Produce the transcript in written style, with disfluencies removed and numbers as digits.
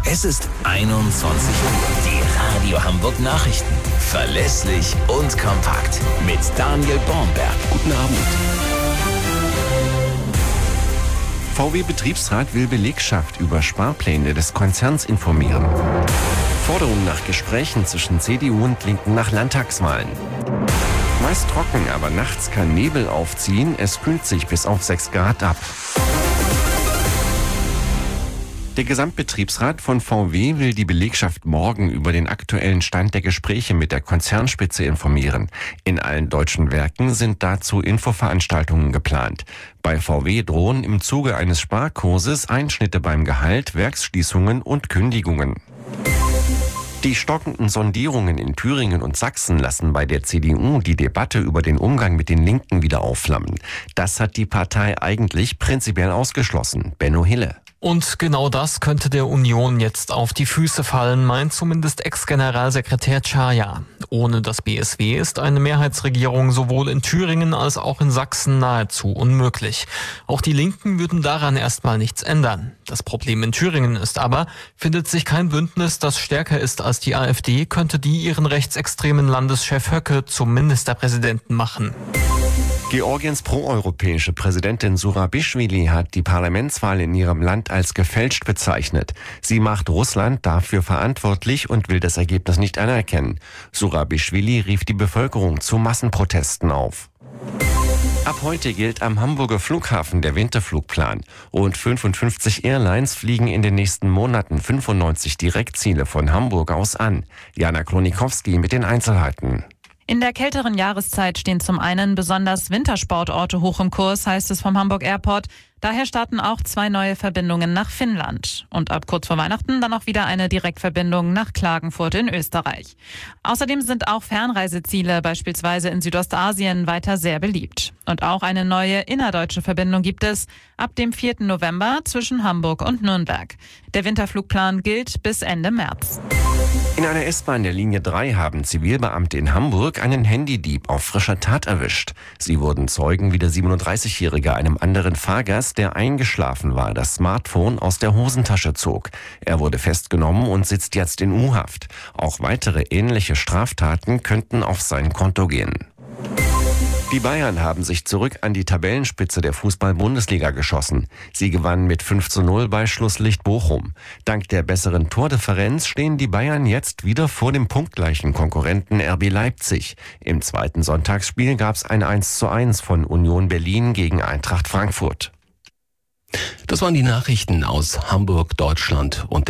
Es ist 21 Uhr. Die Radio Hamburg Nachrichten. Verlässlich und kompakt. Mit Daniel Bornberg. Guten Abend. VW-Betriebsrat will Belegschaft über Sparpläne des Konzerns informieren. Forderung nach Gesprächen zwischen CDU und Linken nach Landtagswahlen. Meist trocken, aber nachts kann Nebel aufziehen. Es kühlt sich bis auf 6 Grad ab. Der Gesamtbetriebsrat von VW will die Belegschaft morgen über den aktuellen Stand der Gespräche mit der Konzernspitze informieren. In allen deutschen Werken sind dazu Infoveranstaltungen geplant. Bei VW drohen im Zuge eines Sparkurses Einschnitte beim Gehalt, Werksschließungen und Kündigungen. Die stockenden Sondierungen in Thüringen und Sachsen lassen bei der CDU die Debatte über den Umgang mit den Linken wieder aufflammen. Das hat die Partei eigentlich prinzipiell ausgeschlossen. Benno Hille. Und genau das könnte der Union jetzt auf die Füße fallen, meint zumindest Ex-Generalsekretär Czaja. Ohne das BSW ist eine Mehrheitsregierung sowohl in Thüringen als auch in Sachsen nahezu unmöglich. Auch die Linken würden daran erstmal nichts ändern. Das Problem in Thüringen ist aber, findet sich kein Bündnis, das stärker ist als die AfD, könnte die ihren rechtsextremen Landeschef Höcke zum Ministerpräsidenten machen. Georgiens proeuropäische Präsidentin Zurabischwili hat die Parlamentswahl in ihrem Land als gefälscht bezeichnet. Sie macht Russland dafür verantwortlich und will das Ergebnis nicht anerkennen. Zurabischwili rief die Bevölkerung zu Massenprotesten auf. Ab heute gilt am Hamburger Flughafen der Winterflugplan. Rund 55 Airlines fliegen in den nächsten Monaten 95 Direktziele von Hamburg aus an. Jana Klonikowski mit den Einzelheiten. In der kälteren Jahreszeit stehen zum einen besonders Wintersportorte hoch im Kurs, heißt es vom Hamburg Airport. Daher starten auch 2 neue Verbindungen nach Finnland. Und ab kurz vor Weihnachten dann auch wieder eine Direktverbindung nach Klagenfurt in Österreich. Außerdem sind auch Fernreiseziele, beispielsweise in Südostasien, weiter sehr beliebt. Und auch eine neue innerdeutsche Verbindung gibt es ab dem 4. November zwischen Hamburg und Nürnberg. Der Winterflugplan gilt bis Ende März. In einer S-Bahn der Linie 3 haben Zivilbeamte in Hamburg einen Handydieb auf frischer Tat erwischt. Sie wurden Zeugen, wie der 37-Jährige einem anderen Fahrgast, der eingeschlafen war, das Smartphone aus der Hosentasche zog. Er wurde festgenommen und sitzt jetzt in U-Haft. Auch weitere ähnliche Straftaten könnten auf sein Konto gehen. Die Bayern haben sich zurück an die Tabellenspitze der Fußball-Bundesliga geschossen. Sie gewannen mit 5:0 bei Schlusslicht Bochum. Dank der besseren Tordifferenz stehen die Bayern jetzt wieder vor dem punktgleichen Konkurrenten RB Leipzig. Im zweiten Sonntagsspiel gab es ein 1:1 von Union Berlin gegen Eintracht Frankfurt. Das waren die Nachrichten aus Hamburg, Deutschland und